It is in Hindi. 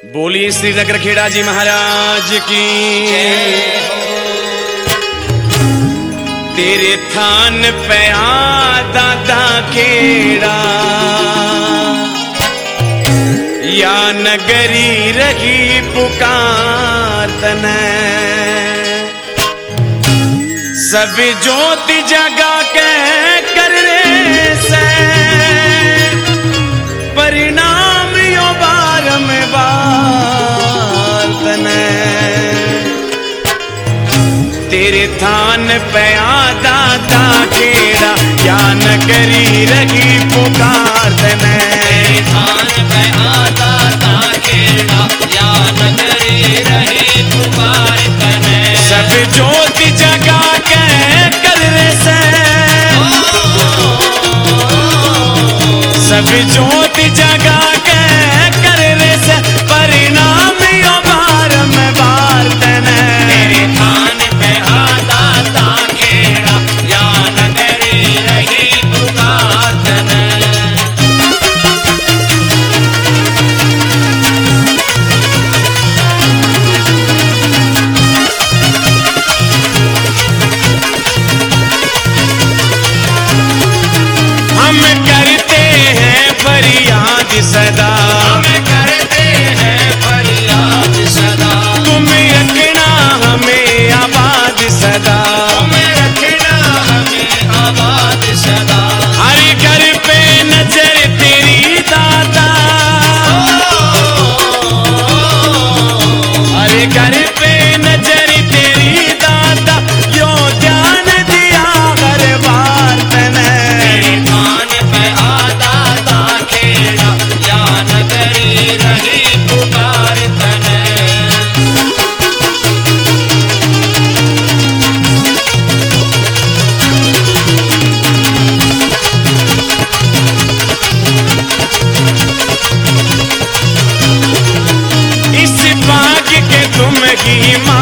बोलिए श्री नगरखेड़ा जी महाराज की। तेरे थान पे दादा खेड़ा या नगरी रही पुकार तने, सब ज्योति जगा के कर रे से परिणाम यो बार में बार तने। तेरे थान पे दादा खेड़ा या नगरी रही पुकार तने, थान पे दादा खेड़ा या नगरी रही पुकार तने, सब ज्योति जगा के कर रे से, सब ज्योति जगा के कर रे से परिणाम यो बार में बार तने। तेरे थान पे दादा खेड़ा या नगरी रही पुकार तने। हम करते हैं फरियाद सदा, हम करते हैं फरियाद सदा, तुम रखना हमें आबाद सदा, तुम रखना हमें आबाद सदा। हर घर पे नजर तेरी दादा, हर घर पे नजर तेरी दादा, यो ध्यान दिया हर बार तने। तेरे थान पे दादा खेड़ा या नगरी रही पुकार तने। इस भाग्य के तुम ही